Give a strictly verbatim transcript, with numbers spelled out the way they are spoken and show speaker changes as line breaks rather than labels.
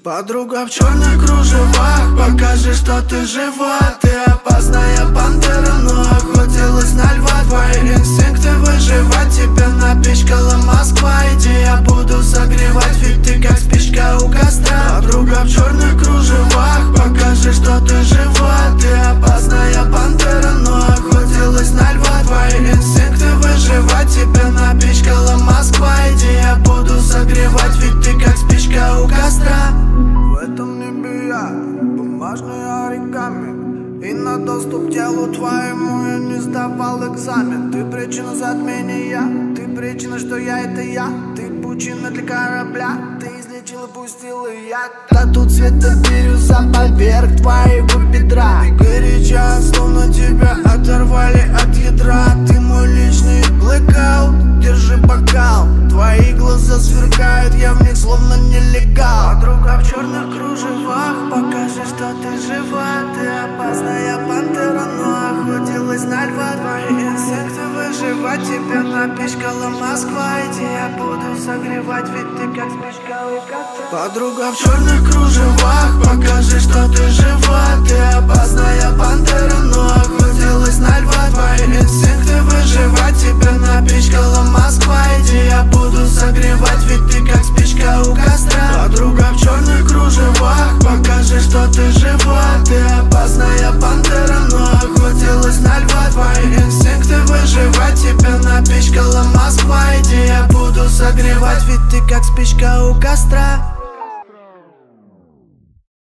Подруга в черных кружевах, покажи, что ты жива. Ты опасная пантера, но охотилась на льва. Твои инстинкты выживать, тебя напичкала Москва. Иди, я буду согревать, ведь ты как спичка у костра. Подруга в черных кружевах, покажи, что ты жива. Ты опасная пантера, но охотилась на льва. Твои инстинкты выживать, тебя напичкала Москва. Иди, я буду согревать, ведь ты как спичка у костра.
В этом небе я бумажный оригами, и на доступ к телу твоему я не сдавал экзамен. Ты причина затмения, ты причина, что я это я. Ты пучина для корабля, ты излечила, пустила яд. Тату цвета бирюза поверх твоего бедра. Горяча, словно тебя оторвали от ядра. Ты мой личный блэкаут, держи бокал. Твои глаза сверкают, я в них словно нелегал.
Подруга в черных кружевах, покажи, что ты жива. Ты опасная пантера, но охотилась на льва. Твои инстинкты выживать, тебя напичкала Москва. Иди, я буду согревать, ведь ты как спичка у костра. Подруга в черных кружевах, покажи, что ты жива.